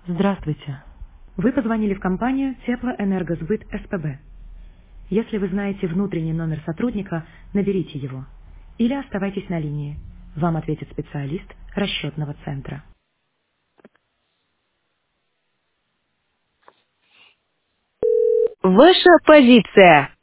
Здравствуйте. Вы позвонили в компанию Теплоэнергосбыт СПБ. Если вы знаете внутренний номер сотрудника, наберите его. Или оставайтесь на линии. Вам ответит специалист расчетного центра. Ваша позиция.